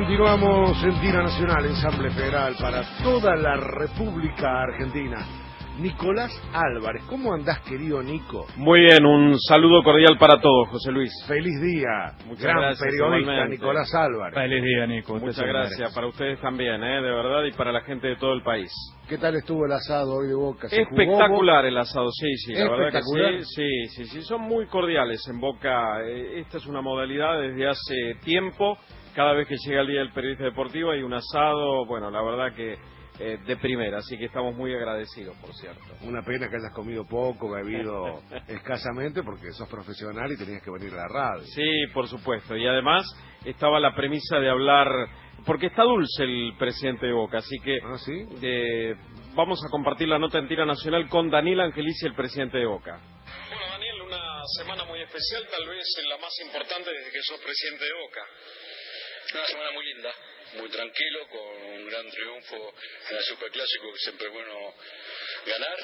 Continuamos en Tira Nacional, ensamble federal para toda la República Argentina. Nicolás Álvarez, ¿cómo andás, querido Nico? Muy bien, un saludo cordial para todos, José Luis. Feliz día, Muchas gran gracias, periodista igualmente. Nicolás Álvarez. Feliz día, Nico. Muchas gracias, para ustedes también, de verdad, y para la gente de todo el país. ¿Qué tal estuvo el asado hoy de Boca? Espectacular el asado, sí, la verdad ¿Espectacular? que sí, son muy cordiales en Boca. Esta es una modalidad desde hace tiempo. Cada vez que llega el Día del Periodista Deportivo hay un asado, bueno, la verdad que de primera, así que estamos muy agradecidos, por cierto. Una pena que hayas comido poco, bebido escasamente, porque sos profesional y tenías que venir a la radio. Sí, por supuesto, y además estaba la premisa de hablar, porque está dulce el presidente de Boca, así que ¿sí? Vamos a compartir la nota en Tira Nacional con Daniel Angelici, el presidente de Boca. Bueno, Daniel, una semana muy especial, tal vez la más importante desde que sos presidente de Boca. Una semana muy linda, muy tranquilo, con un gran triunfo en el Superclásico, que siempre es bueno ganar,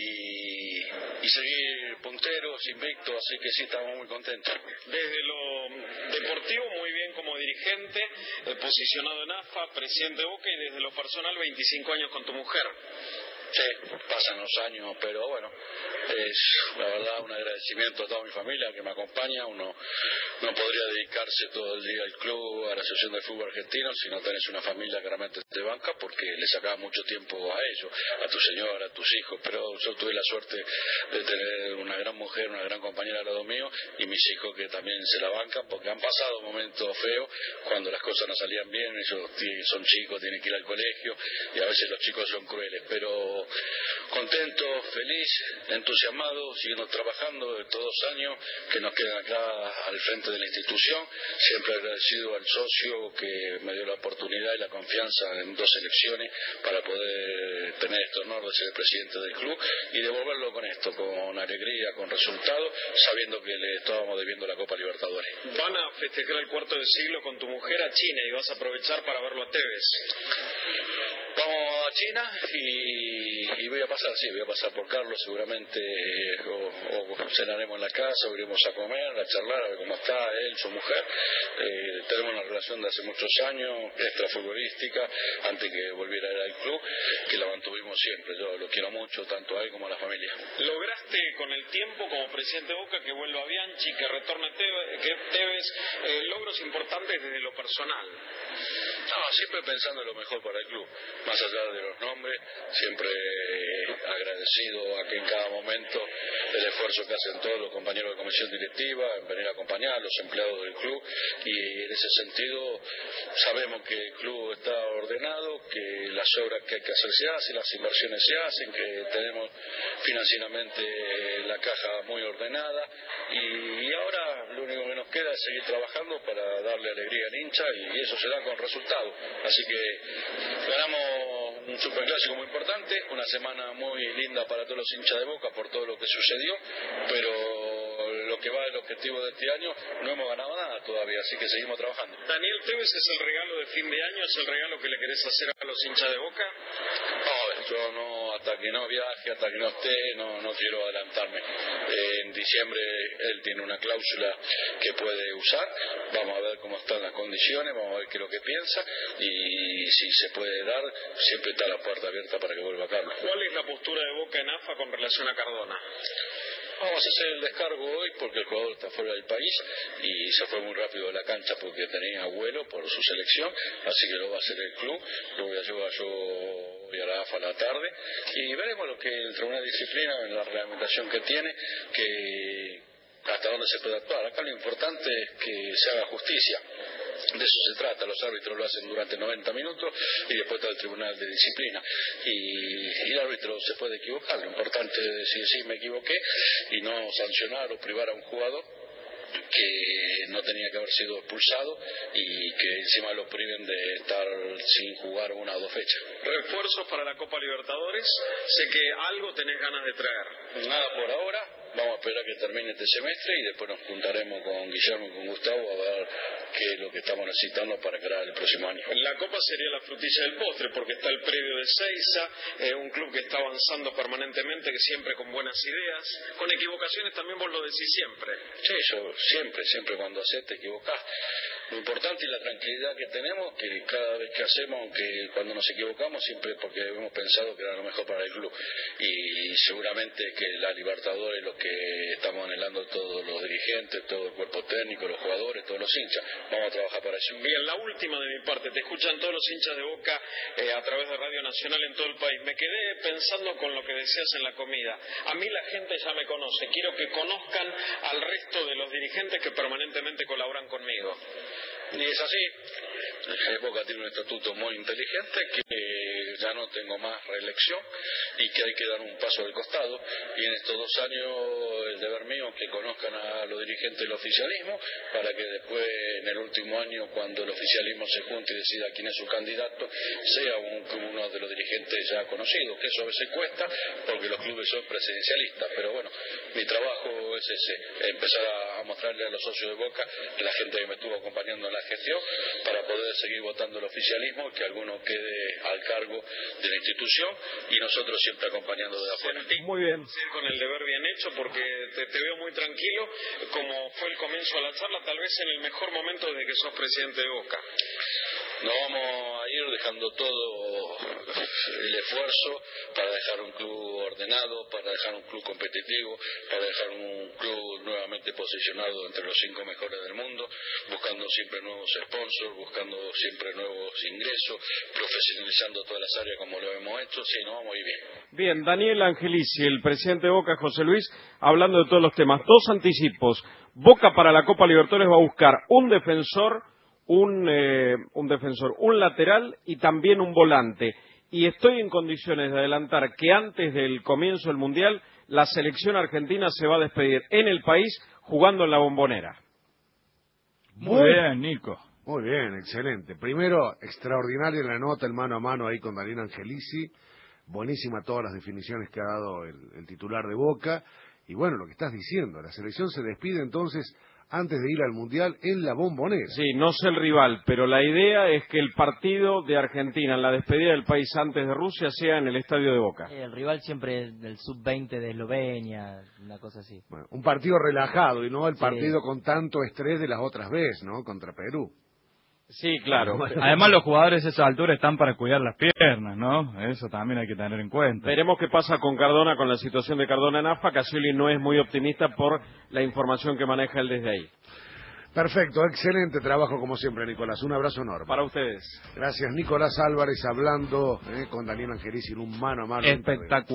y seguir punteros, invictos, así que sí, estamos muy contentos. Desde lo deportivo, muy bien como dirigente, posicionado en AFA, presidente de Boca, y desde lo personal, 25 años con tu mujer. Sí, pasan los años, pero bueno, es la verdad un agradecimiento a toda mi familia que me acompaña. Uno no podría dedicarse todo el día al club, a la Asociación de Fútbol Argentino, si no tenés una familia que realmente te banca, porque le sacaba mucho tiempo a ellos, a tu señora, a tus hijos, pero yo tuve la suerte de tener una gran mujer, una gran compañera al lado mío, y mis hijos que también se la bancan, porque han pasado momentos feos, cuando las cosas no salían bien, ellos son chicos, tienen que ir al colegio, y a veces los chicos son crueles, pero contento, feliz, entusiasmado, siguiendo trabajando estos 2 años que nos quedan acá al frente de la institución, siempre agradecido al socio que me dio la oportunidad y la confianza en 2 elecciones para poder tener este honor de ser el presidente del club y devolverlo con esto, con alegría, con resultados, sabiendo que le estábamos debiendo la Copa Libertadores. Van a festejar el cuarto del siglo con tu mujer a China y vas a aprovechar para verlo a Tevez. Vamos a China y voy a pasar por Carlos seguramente, o cenaremos en la casa, o iremos a comer, a charlar, a ver cómo está él, su mujer. Tenemos una relación de hace muchos años, extrafutbolística, antes que volviera a ir al club, que la mantuvimos siempre. Yo lo quiero mucho, tanto a él como a la familia. ¿Lograste con el tiempo como presidente de Boca que vuelva Bianchi, que retorne Tevez, logros importantes desde lo personal? No, siempre pensando en lo mejor para el club, más allá de los nombres, siempre agradecido a que en cada momento el esfuerzo que hacen todos los compañeros de comisión directiva en venir a acompañar a los empleados del club, y en ese sentido sabemos que el club está ordenado, que las obras que hay que hacer se hacen, las inversiones se hacen, que tenemos financieramente la caja muy ordenada, y ahora lo único que nos queda es seguir trabajando para darle alegría al hincha, y eso se da con resultados. Así que ganamos un superclásico muy importante, una semana muy linda para todos los hinchas de Boca por todo lo que sucedió, pero lo que va del objetivo de este año no hemos ganado nada todavía, así que seguimos trabajando. Daniel, ¿Tevez es el regalo de fin de año? ¿Es el regalo que le querés hacer a los hinchas de Boca? No, yo no, hasta que no viaje, hasta que no esté, no quiero adelantarme. En diciembre él tiene una cláusula que puede usar, vamos a ver cómo están las condiciones, vamos a ver qué es lo que piensa, y si se puede dar, siempre está la puerta abierta para que vuelva Carlos. ¿Cuál es la postura de Boca en AFA con relación a Cardona? Vamos a hacer el descargo hoy porque el jugador está fuera del país y se fue muy rápido de la cancha porque tenía vuelo por su selección, así que lo va a hacer el club, lo voy a llevar yo hoy a la AFA a la tarde y veremos lo que el Tribunal de Disciplina, en la reglamentación que tiene, que hasta dónde se puede actuar. Acá lo importante es que se haga justicia. De eso se trata, los árbitros lo hacen durante 90 minutos y después está el Tribunal de Disciplina y el árbitro se puede equivocar, lo importante es decir sí, me equivoqué y no sancionar o privar a un jugador que no tenía que haber sido expulsado y que encima lo priven de estar sin jugar 1 o 2 fechas. ¿Refuerzos para la Copa Libertadores? Sé que algo tenés ganas de traer. Nada por ahora, vamos a esperar que termine este semestre y después nos juntaremos con Guillermo y con Gustavo a ver qué es lo que estamos necesitando para crear el próximo año. La Copa sería la frutilla del postre porque está el previo de Seiza, un club que está avanzando permanentemente, que siempre con buenas ideas, con equivocaciones también vos lo decís siempre. Sí, yo siempre cuando haces te equivocás. Lo importante y la tranquilidad que tenemos, que cada vez que hacemos, aunque cuando nos equivocamos, siempre porque hemos pensado que era lo mejor para el club. Y seguramente que la Libertadores, lo que estamos anhelando todos los dirigentes, todo el cuerpo técnico, los jugadores, todos los hinchas, vamos a trabajar para eso. Bien, la última de mi parte, te escuchan todos los hinchas de Boca a través de Radio Nacional en todo el país. Me quedé pensando con lo que decías en la comida. A mí la gente ya me conoce, quiero que conozcan al resto de los dirigentes que permanentemente colaboran conmigo. Y es así. Boca tiene un estatuto muy inteligente, que ya no tengo más reelección y que hay que dar un paso al costado. Y en estos 2 años el deber mío es que conozcan a los dirigentes del oficialismo, para que después en el último año, cuando el oficialismo se junte y decida quién es su candidato, sea uno de los dirigentes ya conocidos, que eso a veces cuesta porque los clubes son presidencialistas. Pero bueno, mi trabajo es ese, empezar a mostrarle a los socios de Boca, la gente que me estuvo acompañando en la gestión, para poder seguir votando el oficialismo y que alguno quede al cargo de la institución y nosotros siempre acompañando de afuera. Muy bien. Con el deber bien hecho, porque te veo muy tranquilo, como fue el comienzo de la charla, tal vez en el mejor momento desde que sos presidente de Boca. Nos vamos a ir dejando todo el esfuerzo para dejar un club ordenado, para dejar un club competitivo, para dejar un club nuevamente posicionado entre los 5 mejores del mundo, buscando siempre nuevos sponsors, buscando siempre nuevos ingresos, profesionalizando todas las áreas como lo hemos hecho. Sí, nos vamos a ir bien. Bien, Daniel Angelici, el presidente de Boca, José Luis, hablando de todos los temas. 2 anticipos. Boca para la Copa Libertadores va a buscar un defensor, un lateral y también un volante. Y estoy en condiciones de adelantar que antes del comienzo del Mundial, la selección argentina se va a despedir en el país jugando en la Bombonera. Muy bien, Nico. Muy bien, excelente. Primero, extraordinaria la nota, el mano a mano ahí con Daniel Angelici. Buenísima todas las definiciones que ha dado el titular de Boca. Y bueno, lo que estás diciendo, la selección se despide entonces antes de ir al Mundial en la Bombonera. Sí, no sé el rival, pero la idea es que el partido de Argentina en la despedida del país antes de Rusia sea en el estadio de Boca. El rival siempre es del sub-20 de Eslovenia, una cosa así. Bueno, un partido relajado y no el partido con tanto estrés de las otras veces, ¿no? Contra Perú. Sí, claro. Además, los jugadores a esa altura están para cuidar las piernas, ¿no? Eso también hay que tener en cuenta. Veremos qué pasa con Cardona, con la situación de Cardona en AFA. Cassioli no es muy optimista por la información que maneja él desde ahí. Perfecto, excelente trabajo como siempre, Nicolás. Un abrazo enorme. Para ustedes. Gracias, Nicolás Álvarez, hablando con Daniel Angelici en un mano a mano. Espectacular.